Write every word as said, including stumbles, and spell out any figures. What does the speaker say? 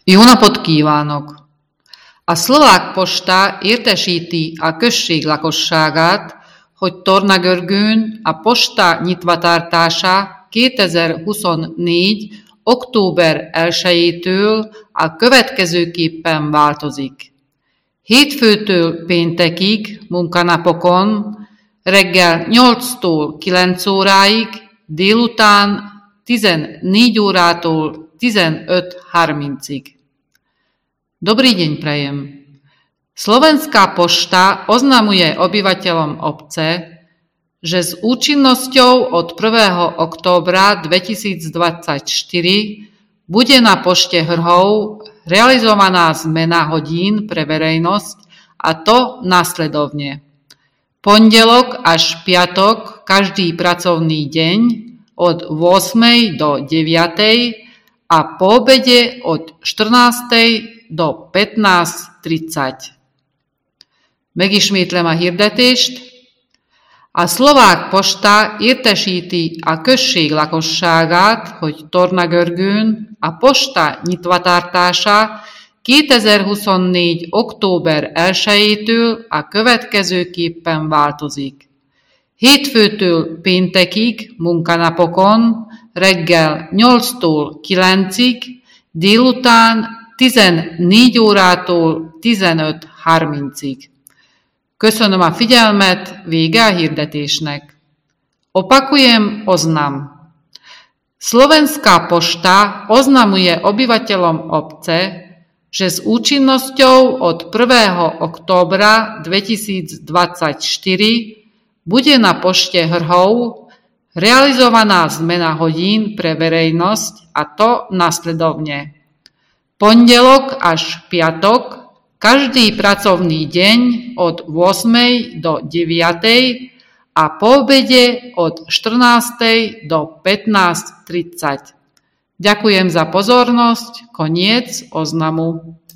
Jó napot kívánok! A szlovák posta értesíti a község lakosságát, hogy Tornagörgőn a posta nyitvatartása kétezer-huszonnégy. október elsejétől a következőképpen változik. Hétfőtől péntekig munkanapokon reggel nyolctól kilenc óráig, délután tizennégy órától tizenöt harmincig. Dobrý deň prajem. Slovenská pošta oznamuje obyvateľom obce, že s účinnosťou od prvého októbra dvetisícdvadsaťštyri bude na pošte Hrhov realizovaná zmena hodín pre verejnosť, a to nasledovne. Pondelok až piatok každý pracovný deň od ôsmej do deviatej a po obede od štrnástej do pätnásť tridsať. Megismétlem a hirdetést. A szlovák posta értesíti a község lakosságát, hogy Tornagörgőn a posta nyitvatartása kétezer-huszonnégy. október elsejétől a következőképpen változik. Hétfőtől péntekig munkanapokon reggel nyolctól kilencig, délután tizennégy órától tizenöt harmincig. Köszönöm a figyelmet, vége a hirdetésnek. Opakujem oznam. Slovenská pošta oznamuje obyvateľom obce, že s účinnosťou od prvého októbra dvetisícdvadsaťštyri bude na pošte Hrhov realizovaná zmena hodín pre verejnosť, a to nasledovne. Pondelok až piatok každý pracovný deň od ôsmej do deviatej a po obede od štrnástej do pätnásť tridsať. Ďakujem za pozornosť, koniec oznamu.